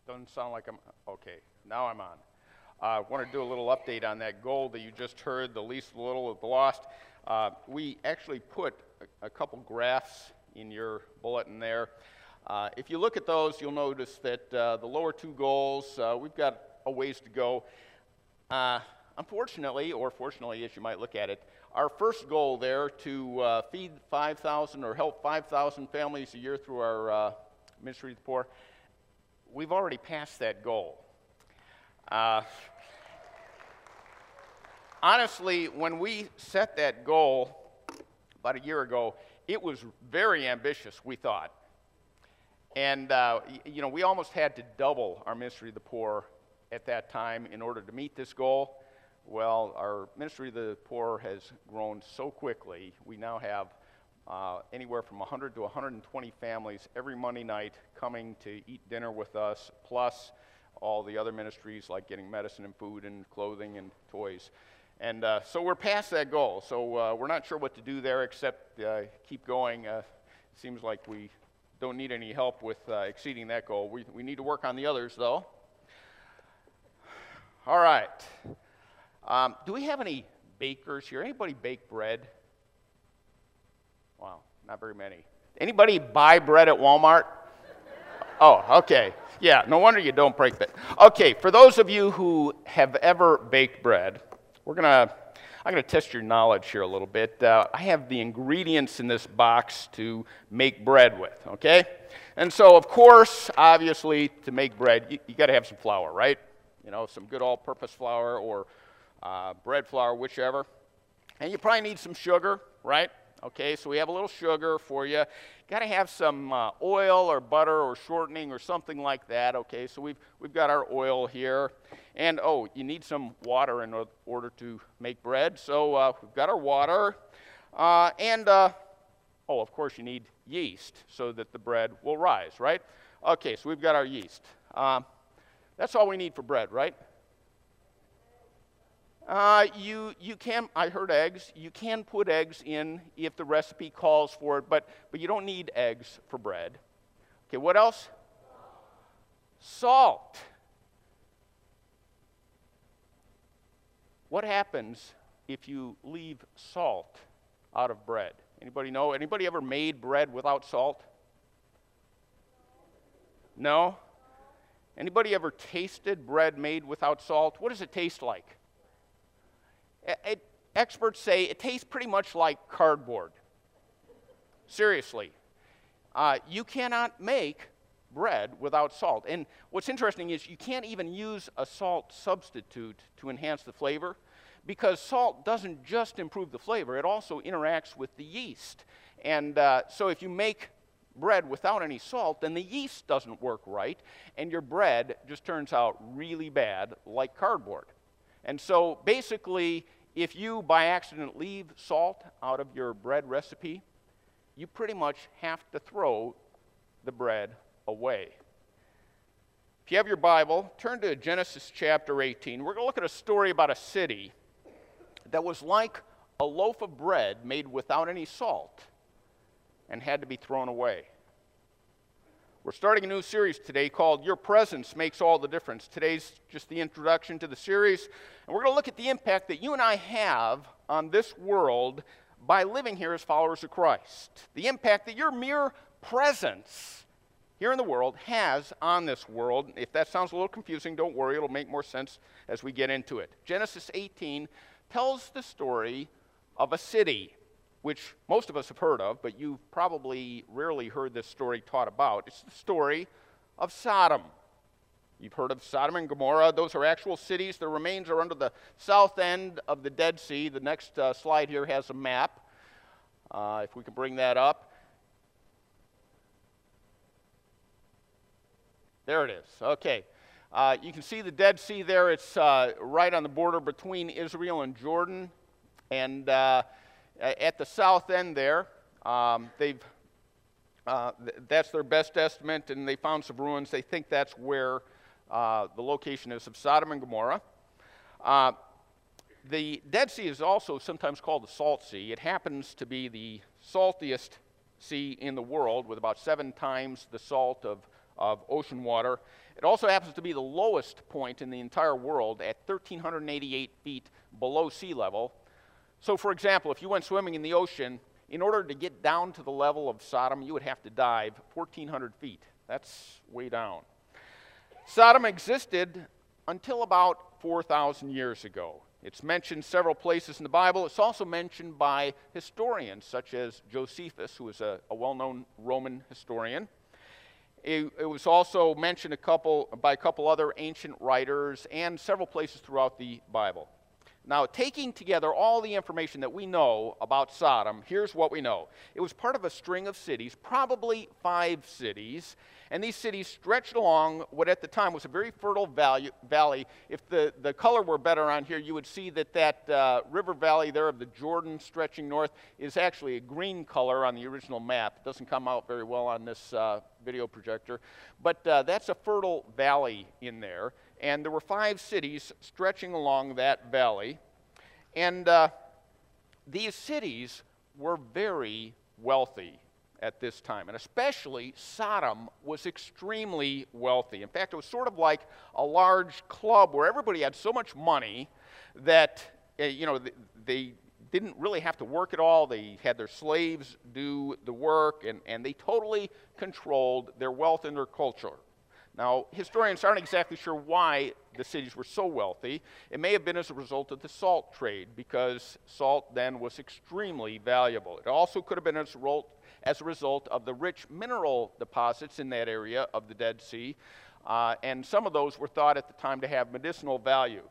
Doesn't sound like I'm, okay, now I'm on. I want to do a little update on that goal that you just heard, the least little of the lost. We actually put a couple graphs in your bulletin there. If you look at those, you'll notice that the lower two goals, we've got a ways to go. Unfortunately, or fortunately as you might look at it, our first goal there to feed 5,000 or help 5,000 families a year through our Ministry to the Poor, we've already passed that goal. Honestly, when we set that goal about a year ago, it was very ambitious, we thought. And, you know, we almost had to double our Ministry to the Poor at that time in order to meet this goal. Well, our Ministry to the Poor has grown so quickly. We now have anywhere from 100 to 120 families every Monday night coming to eat dinner with us, plus all the other ministries like getting medicine and food and clothing and toys. And so we're past that goal. So we're not sure what to do there except keep going. Seems like we don't need any help with exceeding that goal. We need to work on the others, though. All right. Do we have any bakers here? Anybody bake bread? Wow, not very many. Anybody buy bread at Walmart? Oh, okay. Yeah, no wonder you don't break that. Okay, for those of you who have ever baked bread, I'm gonna test your knowledge here a little bit. I have the ingredients in this box to make bread with, okay? And so, of course, obviously, to make bread, you got to have some flour, right? You know, some good all-purpose flour or bread flour, whichever. And you probably need some sugar, right? Okay, so we have a little sugar for you. Got to have some oil or butter or shortening or something like that. Okay, so we've got our oil here. And, oh, you need some water in order to make bread. So we've got our water. Oh, of course, you need yeast so that the bread will rise, right? Okay, so we've got our yeast. That's all we need for bread, right? You can, I heard eggs. You can put eggs in if the recipe calls for it, but you don't need eggs for bread. Okay, what else? Salt. What happens if you leave salt out of bread? Anybody know? Anybody ever made bread without salt? No? Anybody ever tasted bread made without salt? What does it taste like? Experts say it tastes pretty much like cardboard. Seriously. You cannot make bread without salt. And what's interesting is you can't even use a salt substitute to enhance the flavor, because salt doesn't just improve the flavor, it also interacts with the yeast. And so if you make bread without any salt, then the yeast doesn't work right, and your bread just turns out really bad, like cardboard. And so basically, if you by accident leave salt out of your bread recipe, you pretty much have to throw the bread away. If you have your Bible, turn to Genesis chapter 18. We're going to look at a story about a city that was like a loaf of bread made without any salt and had to be thrown away. We're starting a new series today called Your Presence Makes All the Difference. Today's just the introduction to the series, and we're going to look at the impact that you and I have on this world by living here as followers of Christ. The impact that your mere presence here in the world has on this world. If that sounds a little confusing, don't worry, it'll make more sense as we get into it. Genesis 18 tells the story of a city which most of us have heard of, but you've probably rarely heard this story taught about. It's the story of Sodom. You've heard of Sodom and Gomorrah. Those are actual cities. Their remains are under the south end of the Dead Sea. The next slide here has a map, if we can bring that up. There it is. Okay. You can see the Dead Sea there. It's right on the border between Israel and Jordan. And at the south end there, that's their best estimate, and they found some ruins. They think that's where the location is of Sodom and Gomorrah. The Dead Sea is also sometimes called the Salt Sea. It happens to be the saltiest sea in the world, with about 7 times the salt of of ocean water. It also happens to be the lowest point in the entire world at 1,388 feet below sea level. So, for example, if you went swimming in the ocean, in order to get down to the level of Sodom, you would have to dive 1,400 feet. That's way down. Sodom existed until about 4,000 years ago. It's mentioned several places in the Bible. It's also mentioned by historians such as Josephus, who was a well-known Roman historian. It was also mentioned by a couple other ancient writers and several places throughout the Bible. Now, taking together all the information that we know about Sodom, here's what we know. It was part of a string of cities, probably 5 cities, and these cities stretched along what at the time was a very fertile valley. If the color were better on here, you would see that river valley there of the Jordan stretching north is actually a green color on the original map. It doesn't come out very well on this video projector, but that's a fertile valley in there. And there were 5 cities stretching along that valley. And these cities were very wealthy at this time. And especially Sodom was extremely wealthy. In fact, it was sort of like a large club where everybody had so much money that they didn't really have to work at all. They had their slaves do the work, and they totally controlled their wealth and their culture. Now, historians aren't exactly sure why the cities were so wealthy. It may have been as a result of the salt trade, because salt then was extremely valuable. It also could have been as a result of the rich mineral deposits in that area of the Dead Sea, and some of those were thought at the time to have medicinal value.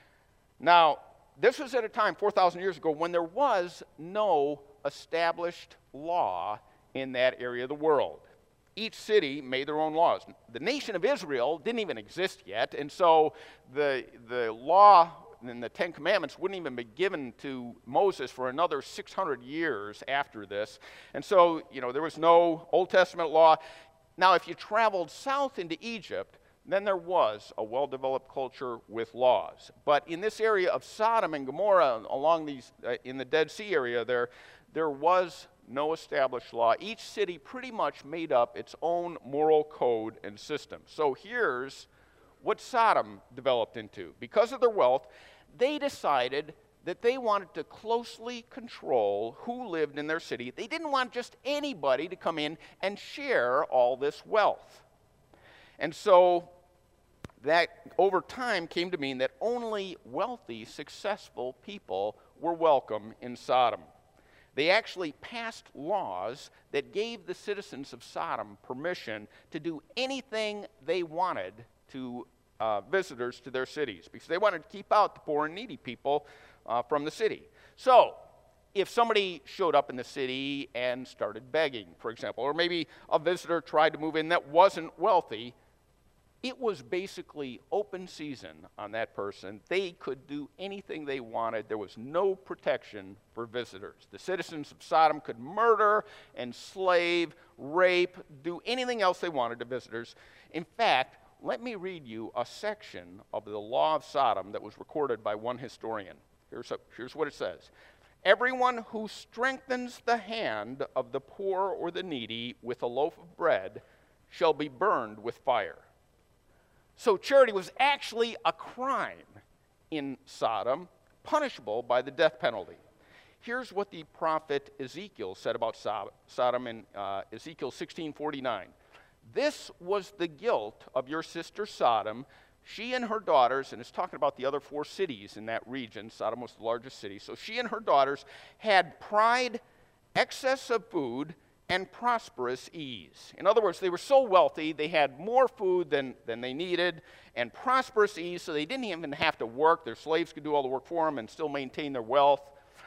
Now, this was at a time, 4,000 years ago, when there was no established law in that area of the world. Each city made their own laws. The nation of Israel didn't even exist yet, and so the law and the Ten Commandments wouldn't even be given to Moses for another 600 years after this. And so, there was no Old Testament law. Now, if you traveled south into Egypt, then there was a well-developed culture with laws. But in this area of Sodom and Gomorrah, along these, in the Dead Sea area there was no established law. Each city pretty much made up its own moral code and system. So here's what Sodom developed into. Because of their wealth, they decided that they wanted to closely control who lived in their city. They didn't want just anybody to come in and share all this wealth. And so that over time came to mean that only wealthy, successful people were welcome in Sodom. They actually passed laws that gave the citizens of Sodom permission to do anything they wanted to visitors to their cities, because they wanted to keep out the poor and needy people from the city. So, if somebody showed up in the city and started begging, for example, or maybe a visitor tried to move in that wasn't wealthy, it was basically open season on that person. They could do anything they wanted. There was no protection for visitors. The citizens of Sodom could murder, enslave, rape, do anything else they wanted to visitors. In fact, let me read you a section of the Law of Sodom that was recorded by one historian. Here's what it says. Everyone who strengthens the hand of the poor or the needy with a loaf of bread shall be burned with fire. So charity was actually a crime in Sodom, punishable by the death penalty. Here's what the prophet Ezekiel said about Sodom in Ezekiel 16:49. This was the guilt of your sister Sodom. She and her daughters, and it's talking about the other 4 cities in that region. Sodom was the largest city. So she and her daughters had pride, excess of food, and prosperous ease. In other words, they were so wealthy, they had more food than they needed, and prosperous ease, so they didn't even have to work. Their slaves could do all the work for them and still maintain their wealth,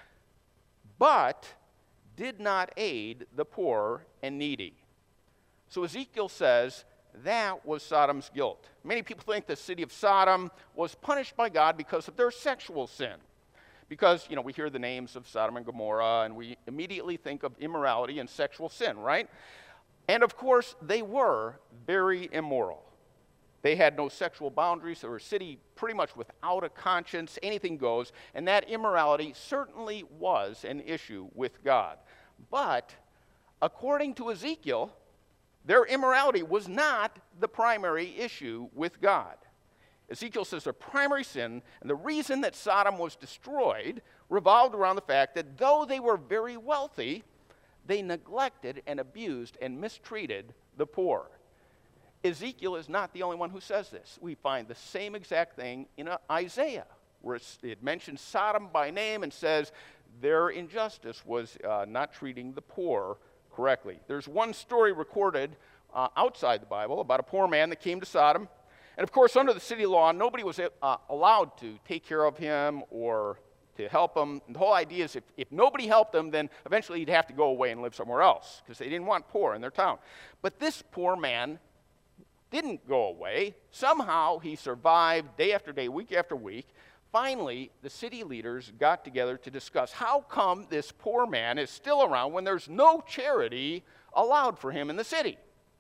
but did not aid the poor and needy. So Ezekiel says that was Sodom's guilt. Many people think the city of Sodom was punished by God because of their sexual sin. Because, we hear the names of Sodom and Gomorrah, and we immediately think of immorality and sexual sin, right? And of course, they were very immoral. They had no sexual boundaries. They were a city pretty much without a conscience. Anything goes. And that immorality certainly was an issue with God. But according to Ezekiel, Their immorality was not the primary issue with God. Ezekiel says their primary sin, and the reason that Sodom was destroyed, revolved around the fact that though they were very wealthy, they neglected and abused and mistreated the poor. Ezekiel is not the only one who says this. We find the same exact thing in Isaiah, where it mentions Sodom by name and says their injustice was not treating the poor correctly. There's one story recorded outside the Bible about a poor man that came to Sodom. And of course, under the city law, nobody was allowed to take care of him or to help him. And the whole idea is if nobody helped him, then eventually he'd have to go away and live somewhere else because they didn't want poor in their town. But this poor man didn't go away. Somehow he survived day after day, week after week. Finally, the city leaders got together to discuss how come this poor man is still around when there's no charity allowed for him in the city.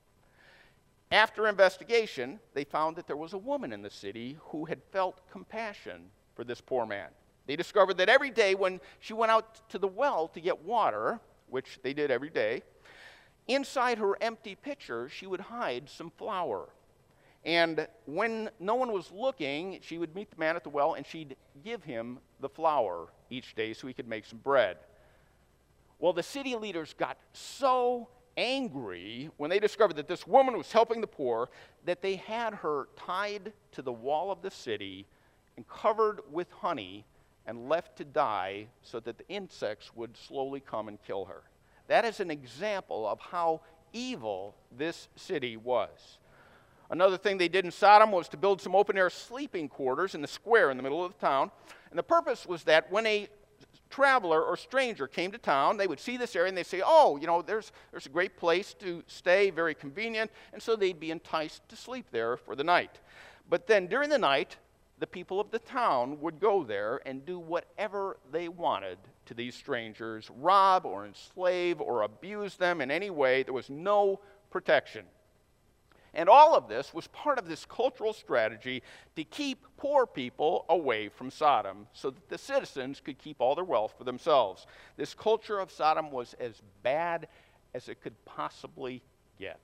After investigation, they found that there was a woman in the city who had felt compassion for this poor man. They discovered that every day when she went out to the well to get water, which they did every day, inside her empty pitcher, she would hide some flour. And when no one was looking, she would meet the man at the well and she'd give him the flour each day so he could make some bread. Well, the city leaders got so angry when they discovered that this woman was helping the poor that they had her tied to the wall of the city and covered with honey and left to die so that the insects would slowly come and kill her. That is an example of how evil this city was. Another thing they did in Sodom was to build some open-air sleeping quarters in the square in the middle of the town. And the purpose was that when a traveler or stranger came to town, they would see this area and they'd say, oh, you know, there's a great place to stay, very convenient. And so they'd be enticed to sleep there for the night. But then during the night, the people of the town would go there and do whatever they wanted to these strangers, rob or enslave or abuse them in any way. There was no protection. And all of this was part of this cultural strategy to keep poor people away from Sodom so that the citizens could keep all their wealth for themselves. This culture of Sodom was as bad as it could possibly get.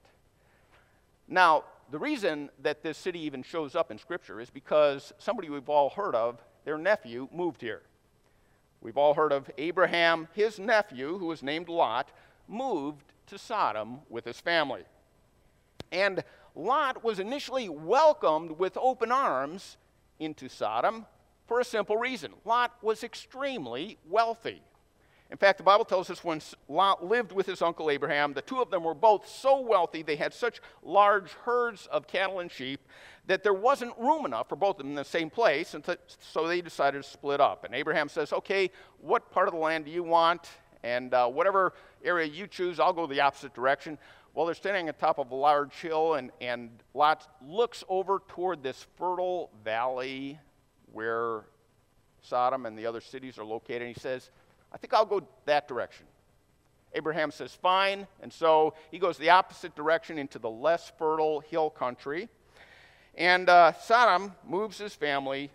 Now, the reason that this city even shows up in Scripture is because somebody we've all heard of, their nephew, moved here. We've all heard of Abraham. His nephew, who was named Lot, moved to Sodom with his family. And Lot was initially welcomed with open arms into Sodom for a simple reason. Lot was extremely wealthy. In fact, the Bible tells us when Lot lived with his uncle Abraham, the two of them were both so wealthy, they had such large herds of cattle and sheep, that there wasn't room enough for both of them in the same place, and so they decided to split up. And Abraham says, okay, what part of the land do you want? And whatever area you choose, I'll go the opposite direction. Well, they're standing on top of a large hill, and Lot looks over toward this fertile valley where Sodom and the other cities are located, and he says, I think I'll go that direction. Abraham says, fine, and so he goes the opposite direction into the less fertile hill country. And Lot moves his family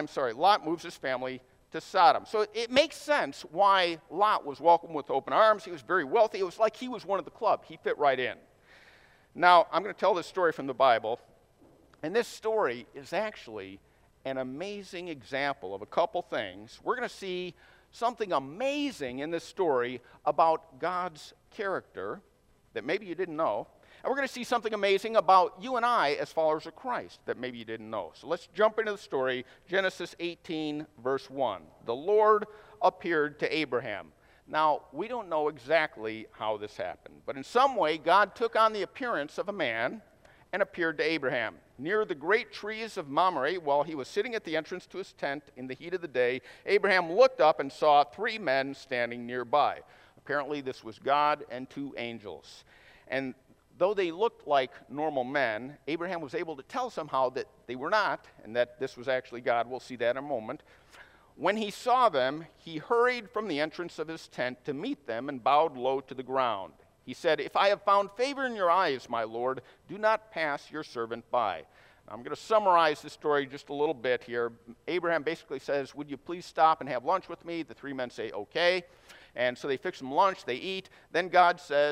to Sodom. So it makes sense why Lot was welcomed with open arms. He was very wealthy. It was like he was one of the club. He fit right in. Now, I'm going to tell this story from the Bible. And this story is actually an amazing example of a couple things. We're going to see something amazing in this story about God's character that maybe you didn't know. And we're going to see something amazing about you and I as followers of Christ that maybe you didn't know. So let's jump into the story. Genesis 18, verse 1. The Lord appeared to Abraham. Now, we don't know exactly how this happened, but in some way, God took on the appearance of a man and appeared to Abraham. Near the great trees of Mamre, while he was sitting at the entrance to his tent in the heat of the day, Abraham looked up and saw three men standing nearby. Apparently, this was God and two angels. And though they looked like normal men, Abraham was able to tell somehow that they were not, and that this was actually God. We'll see that in a moment. When he saw them, he hurried from the entrance of his tent to meet them and bowed low to the ground. He said, if I have found favor in your eyes, my Lord, do not pass your servant by. Now, I'm going to summarize the story just a little bit here. Abraham basically says, would you please stop and have lunch with me? The three men say, okay. And so they fix them lunch, they eat. Then God says,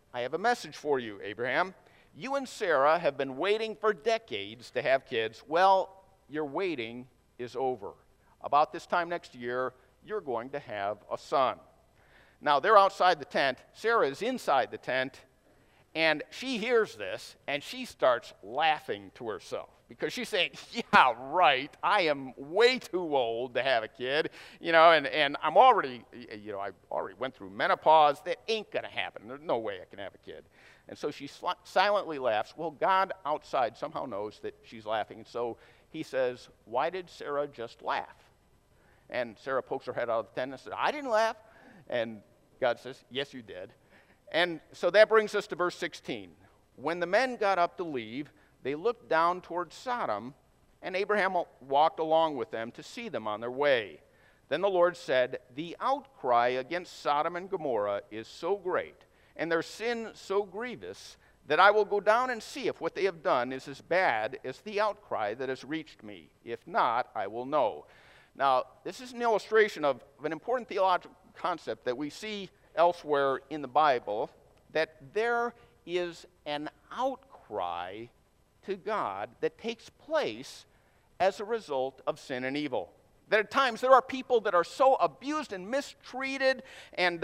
I have a message for you, Abraham. You and Sarah have been waiting for decades to have kids. Well, your waiting is over. About this time next year, you're going to have a son. Now, they're outside the tent. Sarah is inside the tent, and she hears this, and she starts laughing to herself because she's saying, yeah, right, I am way too old to have a kid, and I'm already, I already went through menopause. That ain't going to happen. There's no way I can have a kid. And so she silently laughs. Well, God outside somehow knows that she's laughing, and so he says, why did Sarah just laugh? And Sarah pokes her head out of the tent and says, I didn't laugh. And God says, yes, you did. And so that brings us to verse 16. When the men got up to leave, they looked down toward Sodom, and Abraham walked along with them to see them on their way. Then the Lord said, the outcry against Sodom and Gomorrah is so great, and their sin so grievous, that I will go down and see if what they have done is as bad as the outcry that has reached me. If not, I will know. Now, this is an illustration of an important theological concept that we see elsewhere in the Bible, that there is an outcry to God that takes place as a result of sin and evil. That at times there are people that are so abused and mistreated, and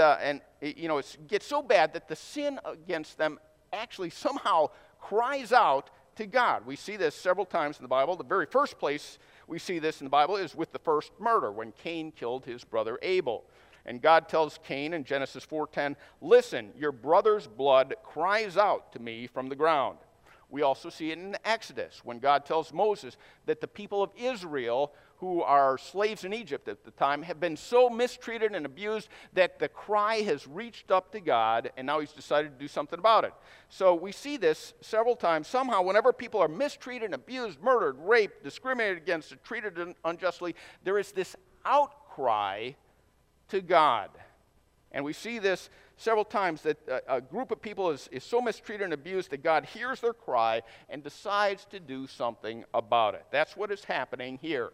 it gets so bad that the sin against them actually somehow cries out to God. We see this several times in the Bible. The very first place we see this in the Bible is with the first murder, when Cain killed his brother Abel. And God tells Cain in Genesis 4:10, listen, your brother's blood cries out to me from the ground. We also see it in Exodus, when God tells Moses that the people of Israel, who are slaves in Egypt at the time, have been so mistreated and abused that the cry has reached up to God, and now he's decided to do something about it. So we see this several times. Somehow, whenever people are mistreated, abused, murdered, raped, discriminated against, treated unjustly, there is this outcry to God. And we see this several times, that a group of people is so mistreated and abused that God hears their cry and decides to do something about it. That's what is happening here.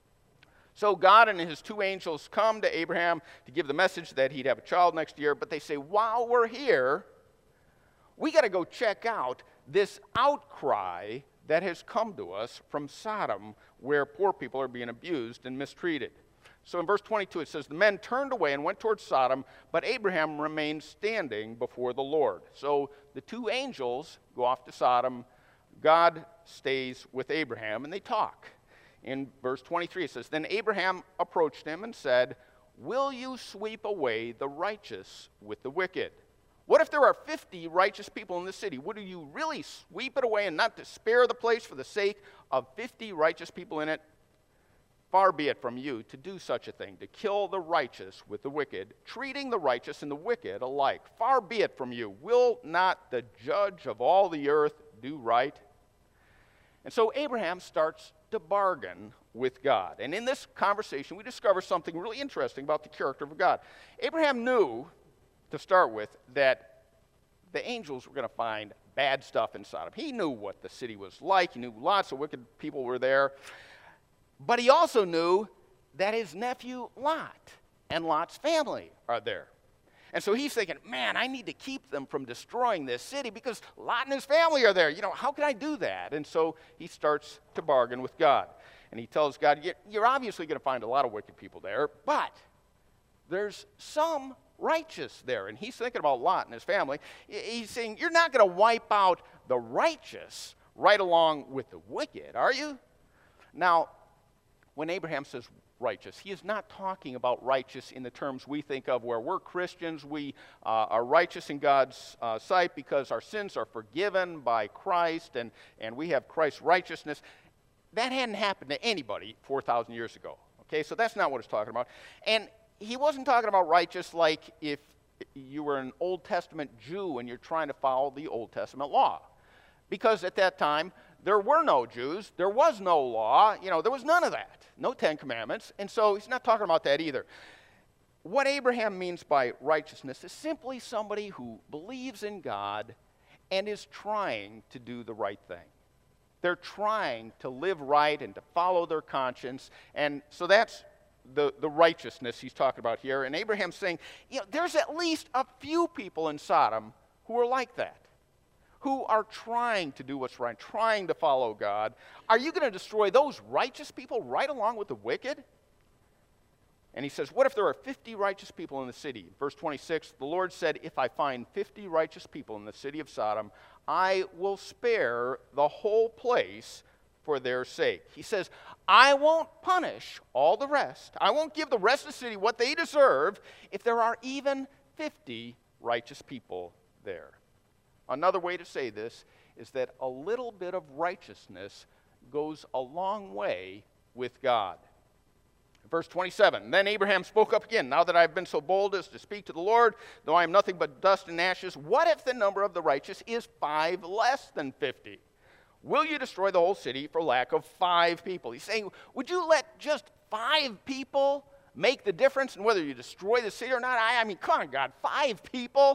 So God and his two angels come to Abraham to give the message that he'd have a child next year, but they say, while we're here, we got to go check out this outcry that has come to us from Sodom, where poor people are being abused and mistreated. So in verse 22 it says, the men turned away and went towards Sodom, but Abraham remained standing before the Lord. So the two angels go off to Sodom. God stays with Abraham, and they talk. In verse 23 it says, then Abraham approached him and said, will you sweep away the righteous with the wicked? What if there are 50 righteous people in the city? Would you really sweep it away and not to spare the place for the sake of 50 righteous people in it? Far be it from you to do such a thing, to kill the righteous with the wicked, treating the righteous and the wicked alike. Far be it from you. Will not the judge of all the earth do right? And so Abraham starts to bargain with God. And in this conversation, we discover something really interesting about the character of God. Abraham knew, to start with, that the angels were going to find bad stuff in Sodom. He knew what the city was like. He knew lots of wicked people were there. But he also knew that his nephew Lot and Lot's family are there. And so he's thinking, man, I need to keep them from destroying this city because Lot and his family are there. How can I do that? And so he starts to bargain with God. And he tells God, you're obviously going to find a lot of wicked people there, but there's some righteous there. And he's thinking about Lot and his family. He's saying, you're not going to wipe out the righteous right along with the wicked, are you? Now, when Abraham says righteous, he is not talking about righteous in the terms we think of, where we're Christians, we are righteous in God's sight because our sins are forgiven by Christ, and we have Christ's righteousness. That hadn't happened to anybody 4,000 years ago. Okay, so that's not what he's talking about. And he wasn't talking about righteous like if you were an Old Testament Jew and you're trying to follow the Old Testament law. Because at that time, there were no Jews, there was no law, there was none of that. No Ten Commandments, and so he's not talking about that either. What Abraham means by righteousness is simply somebody who believes in God and is trying to do the right thing. They're trying to live right and to follow their conscience, and so that's the righteousness he's talking about here. And Abraham's saying, there's at least a few people in Sodom who who are like that, who are trying to do what's right, trying to follow God, are you going to destroy those righteous people right along with the wicked? And he says, what if there are 50 righteous people in the city? Verse 26, the Lord said, if I find 50 righteous people in the city of Sodom, I will spare the whole place for their sake. He says, I won't punish all the rest. I won't give the rest of the city what they deserve if there are even 50 righteous people there. Another way to say this is that a little bit of righteousness goes a long way with God. Verse 27, then Abraham spoke up again, now that I have been so bold as to speak to the Lord, though I am nothing but dust and ashes, what if the number of the righteous is 5 less than 50? Will you destroy the whole city for lack of 5 people? He's saying, would you let just 5 people make the difference in whether you destroy the city or not? I mean, come on, God, 5 people?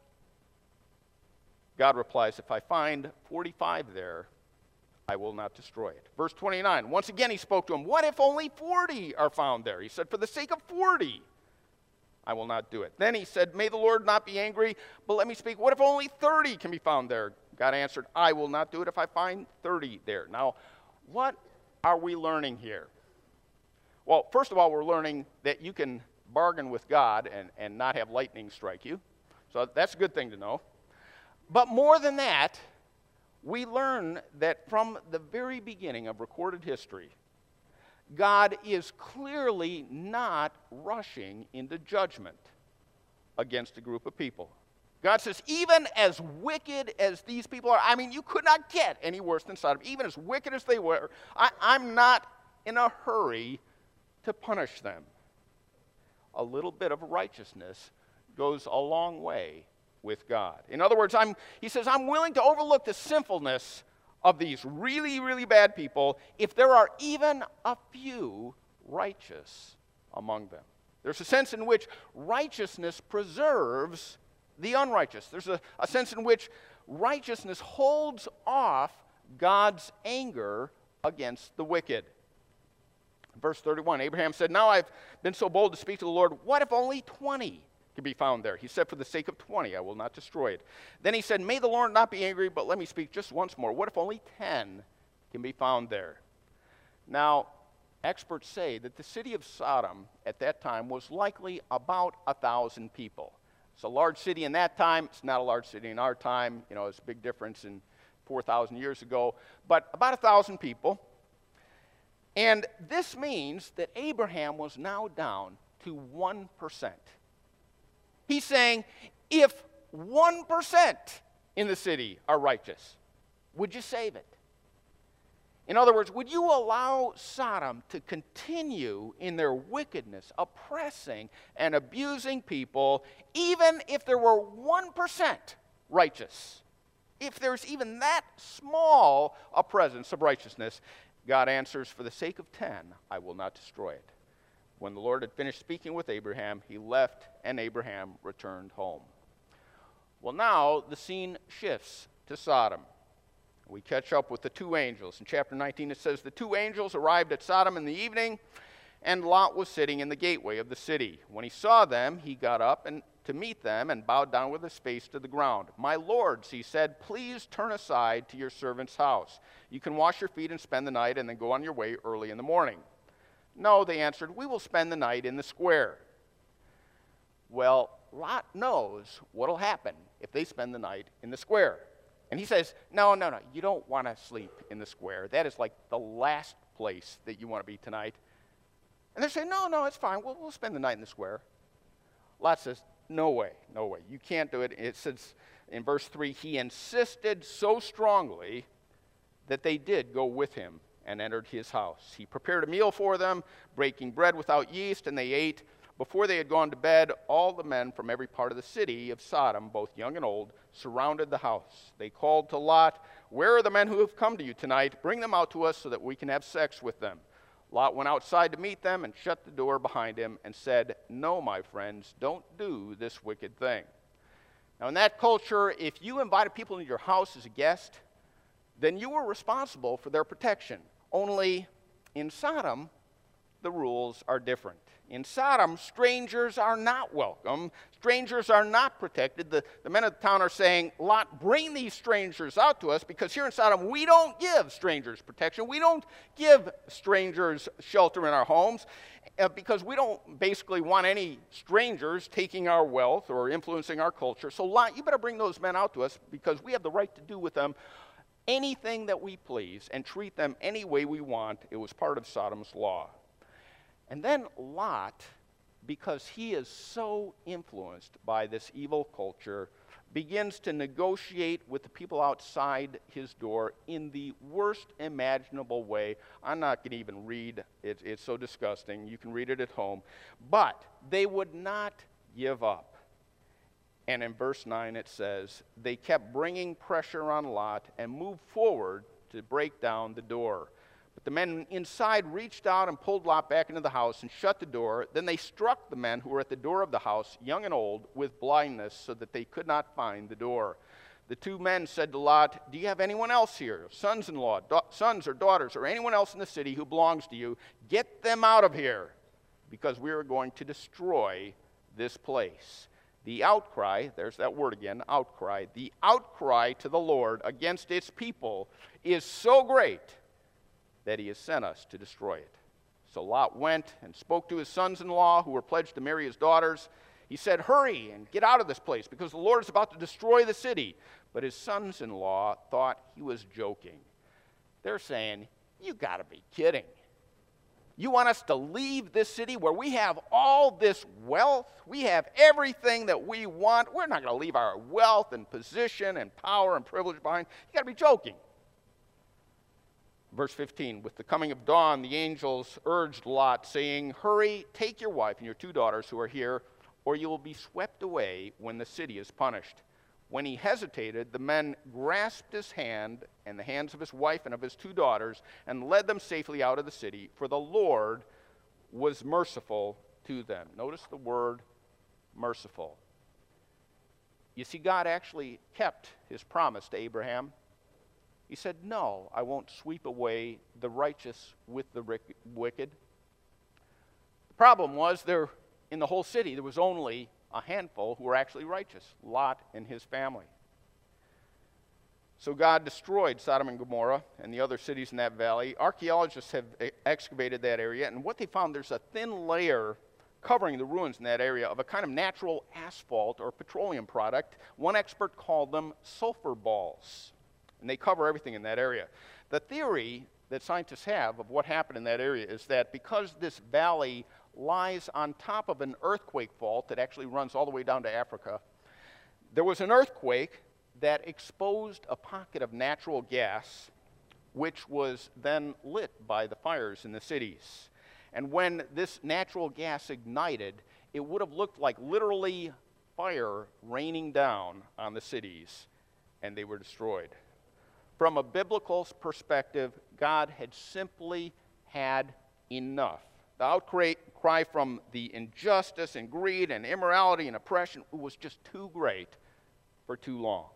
God replies, if I find 45 there, I will not destroy it. Verse 29, once again he spoke to him, what if only 40 are found there? He said, for the sake of 40, I will not do it. Then he said, may the Lord not be angry, but let me speak. What if only 30 can be found there? God answered, I will not do it if I find 30 there. Now, what are we learning here? Well, first of all, we're learning that you can bargain with God and not have lightning strike you. So that's a good thing to know. But more than that, we learn that from the very beginning of recorded history, God is clearly not rushing into judgment against a group of people. God says, even as wicked as these people are, I mean, you could not get any worse than Sodom. Even as wicked as they were, I'm not in a hurry to punish them. A little bit of righteousness goes a long way with God. In other words, he says, I'm willing to overlook the sinfulness of these really, really bad people if there are even a few righteous among them. There's a sense in which righteousness preserves the unrighteous. There's a sense in which righteousness holds off God's anger against the wicked. Verse 31, Abraham said, now I've been so bold to speak to the Lord, what if only 20 can be found there? He said, for the sake of 20, I will not destroy it. Then he said, may the Lord not be angry, but let me speak just once more. What if only 10 can be found there? Now, experts say that the city of Sodom at that time was likely about 1,000 people. It's a large city in that time. It's not a large city in our time. You know, it's a big difference in 4,000 years ago. But about 1,000 people. And this means that Abraham was now down to 1%. He's saying, if 1% in the city are righteous, would you save it? In other words, would you allow Sodom to continue in their wickedness, oppressing and abusing people, even if there were 1% righteous? If there's even that small a presence of righteousness, God answers, for the sake of 10, I will not destroy it. When the Lord had finished speaking with Abraham, he left, and Abraham returned home. Well, now the scene shifts to Sodom. We catch up with the 2 angels. In chapter 19, it says, the 2 angels arrived at Sodom in the evening, and Lot was sitting in the gateway of the city. When he saw them, he got up to meet them and bowed down with his face to the ground. My lords, he said, please turn aside to your servant's house. You can wash your feet and spend the night, and then go on your way early in the morning. No, they answered, we will spend the night in the square. Well, Lot knows what will happen if they spend the night in the square. And he says, no, you don't want to sleep in the square. That is like the last place that you want to be tonight. And they're saying, no, it's fine. We'll spend the night in the square. Lot says, no way. You can't do it. It says in verse 3, he insisted so strongly that they did go with him and entered his house. He prepared a meal for them, breaking bread without yeast, and they ate. Before they had gone to bed, all the men from every part of the city of Sodom, both young and old, surrounded the house. They called to Lot, where are the men who have come to you tonight? Bring them out to us so that we can have sex with them. Lot went outside to meet them and shut the door behind him and said, no, my friends, don't do this wicked thing. Now, in that culture, if you invited people into your house as a guest, then you were responsible for their protection. Only in Sodom, the rules are different. In Sodom, strangers are not welcome. Strangers are not protected. The men of the town are saying, Lot, bring these strangers out to us, because here in Sodom, we don't give strangers protection. We don't give strangers shelter in our homes, because we don't basically want any strangers taking our wealth or influencing our culture. So Lot, you better bring those men out to us, because we have the right to do with them anything that we please and treat them any way we want. It was part of Sodom's law. And then Lot, because he is so influenced by this evil culture, begins to negotiate with the people outside his door in the worst imaginable way. I'm not going to even read it. It's so disgusting. You can read it at home. But they would not give up. And in verse 9 it says, they kept bringing pressure on Lot and moved forward to break down the door. But the men inside reached out and pulled Lot back into the house and shut the door. Then they struck the men who were at the door of the house, young and old, with blindness, so that they could not find the door. The two men said to Lot, do you have anyone else here, sons-in-law, sons or daughters, or anyone else in the city who belongs to you? Get them out of here, because we are going to destroy this place. The outcry, there's that word again, outcry, the outcry to the Lord against its people is so great that he has sent us to destroy it. So Lot went and spoke to his sons-in-law who were pledged to marry his daughters. He said, hurry and get out of this place, because the Lord is about to destroy the city. But his sons-in-law thought he was joking. They're saying, you got to be kidding. You want us to leave this city where we have all this wealth? We have everything that we want. We're not going to leave our wealth and position and power and privilege behind. You got to be joking. Verse 15, with the coming of dawn, the angels urged Lot, saying, hurry, take your wife and your two daughters who are here, or you will be swept away when the city is punished. When he hesitated, the men grasped his hand and the hands of his wife and of his two daughters and led them safely out of the city, for the Lord was merciful to them. Notice the word merciful. You see, God actually kept his promise to Abraham. He said, no, I won't sweep away the righteous with the wicked. The problem was in the whole city, there was only a handful who were actually righteous, Lot and his family. So God destroyed Sodom and Gomorrah and the other cities in that valley. Archaeologists have excavated that area, and what they found, there's a thin layer covering the ruins in that area of a kind of natural asphalt or petroleum product. One expert called them sulfur balls. And they cover everything in that area. The theory that scientists have of what happened in that area is that because this valley lies on top of an earthquake fault that actually runs all the way down to Africa, there was an earthquake that exposed a pocket of natural gas, which was then lit by the fires in the cities. And when this natural gas ignited, it would have looked like literally fire raining down on the cities, and they were destroyed. From a biblical perspective, God had simply had enough. The outcry from the injustice and greed and immorality and oppression was just too great for too long.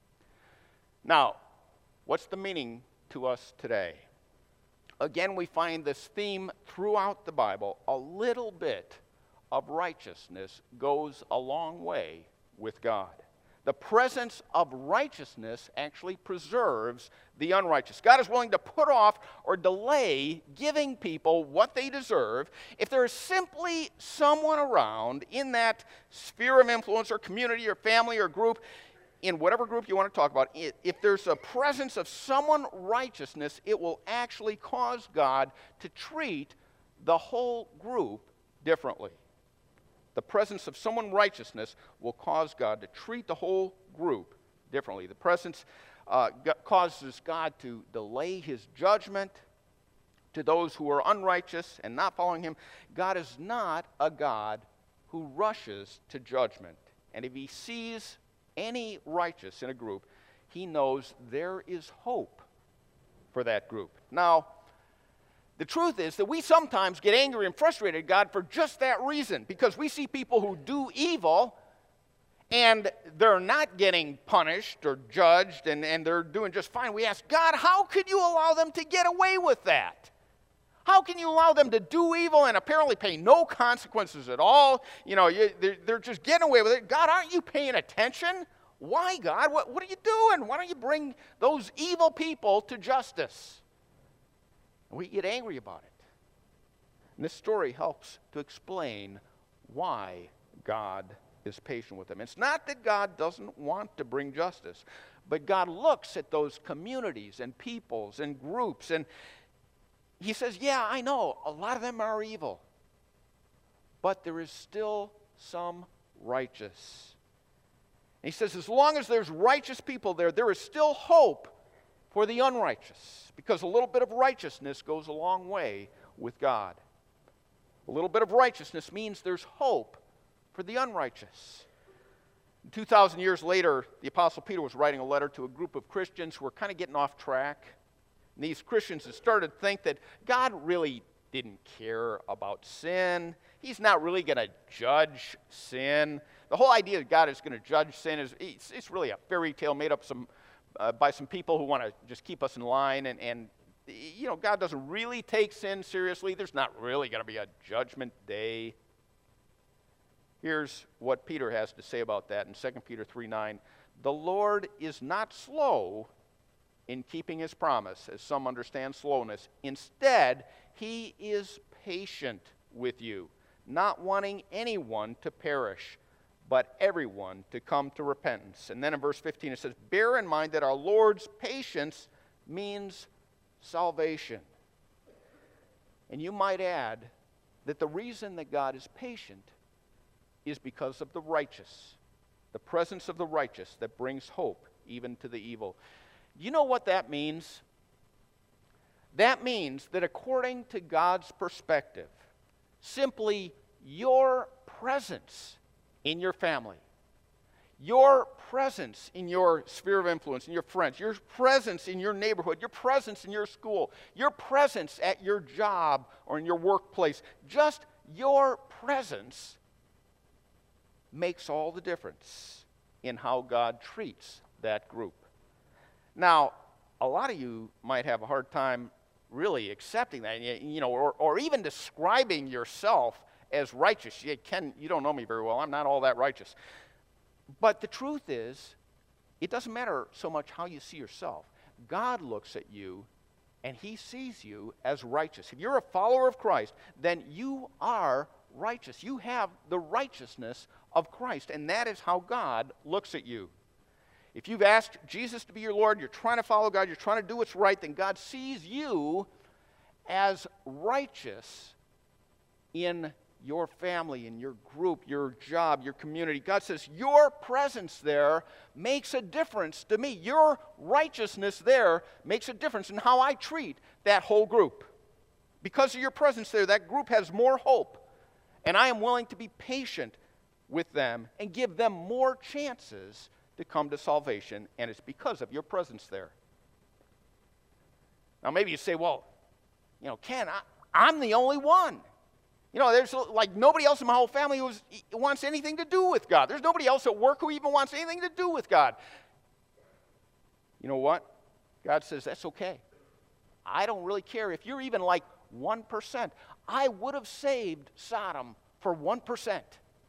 Now, what's the meaning to us today? Again, we find this theme throughout the Bible. A little bit of righteousness goes a long way with God. The presence of righteousness actually preserves the unrighteous. God is willing to put off or delay giving people what they deserve if there is simply someone around in that sphere of influence or community or family or group, in whatever group you want to talk about. If there's a presence of someone righteousness, it will actually cause God to treat the whole group differently. The presence of someone righteousness will cause God to treat the whole group differently. The presence causes God to delay his judgment to those who are unrighteous and not following him. God is not a God who rushes to judgment. And if he sees any righteous in a group, he knows there is hope for that group. Now, the truth is that we sometimes get angry and frustrated at God for just that reason, because we see people who do evil and they're not getting punished or judged and they're doing just fine. We ask God, how could you allow them to get away with that? How can you allow them to do evil and apparently pay no consequences at all? They're just getting away with it. God, aren't you paying attention? Why, God? What are you doing? Why don't you bring those evil people to justice? And we get angry about it. And this story helps to explain why God is patient with them. It's not that God doesn't want to bring justice, but God looks at those communities and peoples and groups, and he says, yeah, I know, a lot of them are evil, but there is still some righteous. And he says, as long as there's righteous people there, there is still hope for the unrighteous, because a little bit of righteousness goes a long way with God. A little bit of righteousness means there's hope for the unrighteous. 2,000 years later, the Apostle Peter was writing a letter to a group of Christians who were kind of getting off track. And these Christians had started to think that God really didn't care about sin. He's not really going to judge sin. The whole idea that God is going to judge sin is it's really a fairy tale made up by some people who want to just keep us in line. And God doesn't really take sin seriously. There's not really going to be a judgment day. Here's what Peter has to say about that in 2 Peter 3:9. The Lord is not slow in keeping his promise, as some understand slowness. Instead, he is patient with you, not wanting anyone to perish, but everyone to come to repentance. And then in verse 15 it says, bear in mind that our Lord's patience means salvation. And you might add that the reason that God is patient is because of the righteous, the presence of the righteous that brings hope even to the evil. You know what that means? That means that according to God's perspective, simply your presence in your family, your presence in your sphere of influence, in your friends, your presence in your neighborhood, your presence in your school, your presence at your job or in your workplace, just your presence makes all the difference in how God treats that group. Now, a lot of you might have a hard time really accepting that, or even describing yourself as righteous. Ken, you don't know me very well. I'm not all that righteous. But the truth is, it doesn't matter so much how you see yourself. God looks at you, and he sees you as righteous. If you're a follower of Christ, then you are righteous. You have the righteousness of Christ, and that is how God looks at you. If you've asked Jesus to be your Lord, you're trying to follow God, you're trying to do what's right, then God sees you as righteous in your family, in your group, your job, your community. God says, your presence there makes a difference to me. Your righteousness there makes a difference in how I treat that whole group. Because of your presence there, that group has more hope. And I am willing to be patient with them and give them more chances to come to salvation, and it's because of your presence there. Now maybe you say, well, Ken, I'm the only one. There's like nobody else in my whole family who wants anything to do with God. There's nobody else at work who even wants anything to do with God. You know what? God says, that's okay. I don't really care if you're even like 1%. I would have saved Sodom for 1%.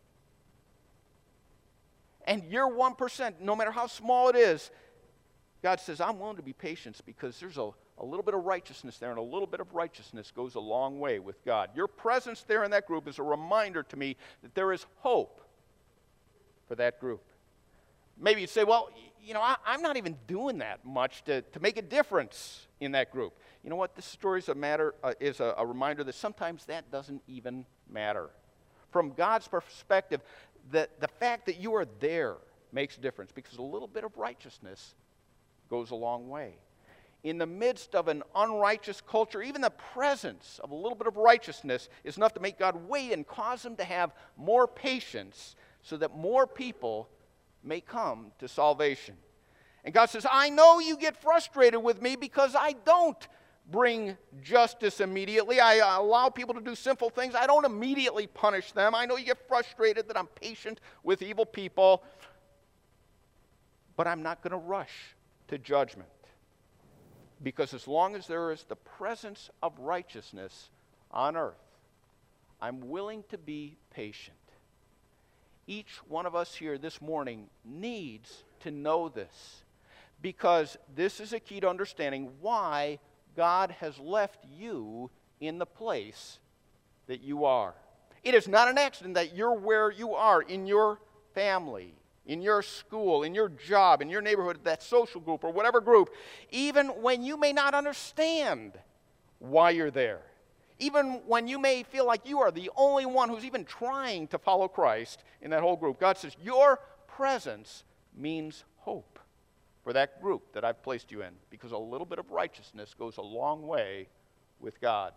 And your 1%, no matter how small it is, God says, I'm willing to be patient because there's a little bit of righteousness there, and a little bit of righteousness goes a long way with God. Your presence there in that group is a reminder to me that there is hope for that group. Maybe you'd say, well, I'm not even doing that much to make a difference in that group. You know what? This story is a reminder that sometimes that doesn't even matter. From God's perspective, the fact that you are there makes a difference because a little bit of righteousness goes a long way. In the midst of an unrighteous culture, even the presence of a little bit of righteousness is enough to make God wait and cause him to have more patience so that more people may come to salvation. And God says, I know you get frustrated with me because I don't bring justice immediately. I allow people to do sinful things. I don't immediately punish them. I know you get frustrated that I'm patient with evil people, but I'm not going to rush to judgment. Because as long as there is the presence of righteousness on earth, I'm willing to be patient. Each one of us here this morning needs to know this, because this is a key to understanding why God has left you in the place that you are. It is not an accident that you're where you are in your family, in your school, in your job, in your neighborhood, that social group or whatever group, even when you may not understand why you're there. Even when you may feel like you are the only one who's even trying to follow Christ in that whole group, God says your presence means hope for that group that I've placed you in, because a little bit of righteousness goes a long way with God.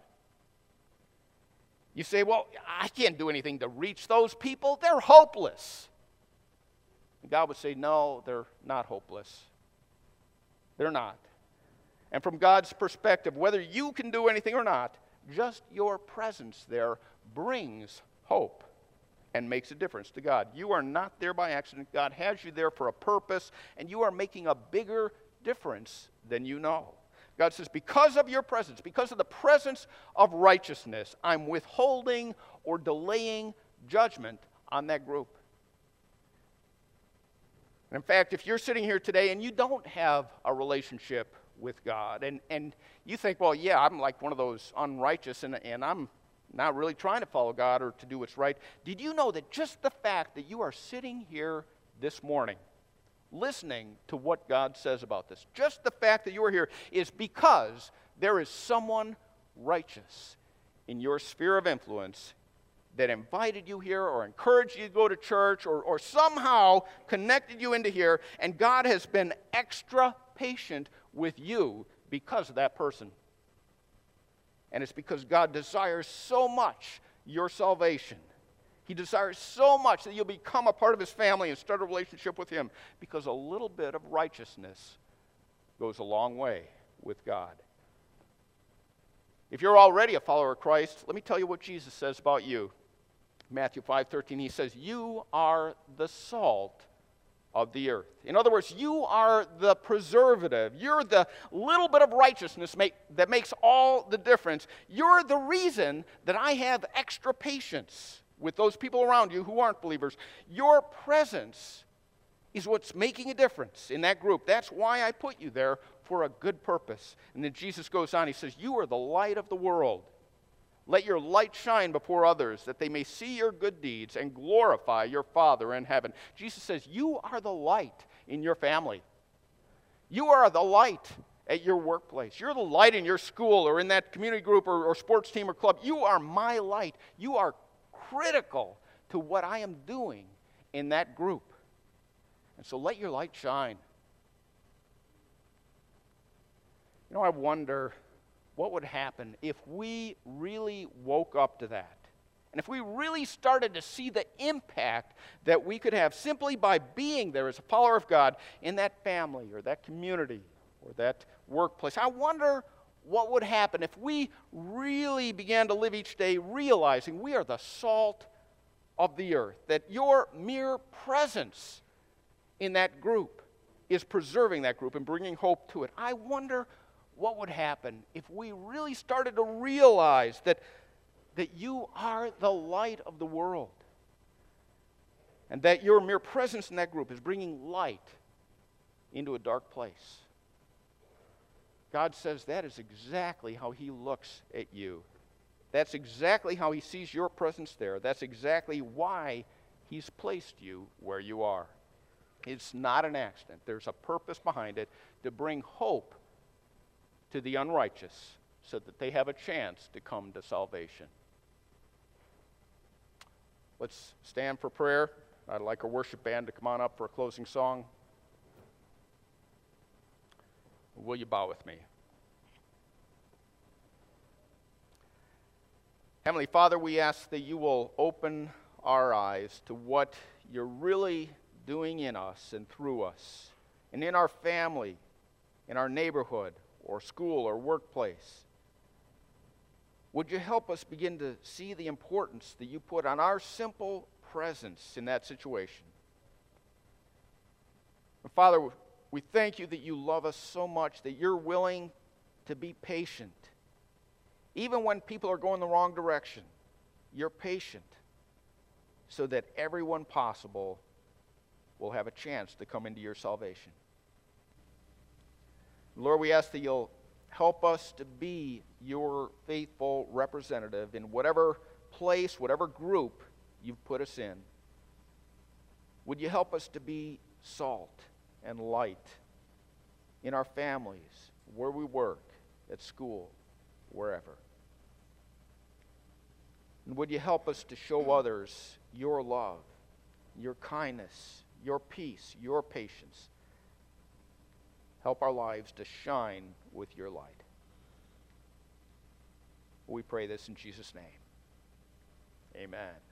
You say, well, I can't do anything to reach those people. They're hopeless. And God would say, no, they're not hopeless. They're not. And from God's perspective, whether you can do anything or not, just your presence there brings hope and makes a difference to God. You are not there by accident. God has you there for a purpose, and you are making a bigger difference than you know. God says, because of your presence, because of the presence of righteousness, I'm withholding or delaying judgment on that group. And in fact, if you're sitting here today and you don't have a relationship with God, and you think, well, yeah, I'm like one of those unrighteous, and I'm not really trying to follow God or to do what's right. Did you know that just the fact that you are sitting here this morning, listening to what God says about this, just the fact that you are here is because there is someone righteous in your sphere of influence that invited you here or encouraged you to go to church or somehow connected you into here, and God has been extra patient with you because of that person. And it's because God desires so much your salvation. He desires so much that you'll become a part of His family and start a relationship with Him, because a little bit of righteousness goes a long way with God. If you're already a follower of Christ, let me tell you what Jesus says about you. Matthew 5:13, He says, you are the salt of the earth. In other words, you are the preservative. You're the little bit of righteousness that makes all the difference. You're the reason that I have extra patience with those people around you who aren't believers. Your presence is what's making a difference in that group. That's why I put you there, for a good purpose. And then Jesus goes on, He says, you are the light of the world. Let your light shine before others, that they may see your good deeds and glorify your Father in heaven. Jesus says, you are the light in your family. You are the light at your workplace. You're the light in your school or in that community group or sports team or club. You are my light. You are critical to what I am doing in that group. And so let your light shine. You know, I wonder what would happen if we really woke up to that? And if we really started to see the impact that we could have simply by being there as a follower of God in that family or that community or that workplace. I wonder what would happen if we really began to live each day realizing we are the salt of the earth, that your mere presence in that group is preserving that group and bringing hope to it. I wonder what would happen if we really started to realize that you are the light of the world, and that your mere presence in that group is bringing light into a dark place. God says that is exactly how He looks at you. That's exactly how He sees your presence there. That's exactly why He's placed you where you are. It's not an accident. There's a purpose behind it, to bring hope to the unrighteous so that they have a chance to come to salvation. Let's stand for prayer. I'd like our worship band to come on up for a closing song. Will you bow with me? Heavenly Father, we ask that you will open our eyes to what you're really doing in us and through us, and in our family, in our neighborhood, or school, or workplace. Would you help us begin to see the importance that you put on our simple presence in that situation? And Father, we thank you that you love us so much that you're willing to be patient. Even when people are going the wrong direction, you're patient so that everyone possible will have a chance to come into your salvation. Lord, we ask that you'll help us to be your faithful representative in whatever place, whatever group you've put us in. Would you help us to be salt and light in our families, where we work, at school, wherever. And would you help us to show others your love, your kindness, your peace, your patience. Help our lives to shine with your light. We pray this in Jesus' name. Amen.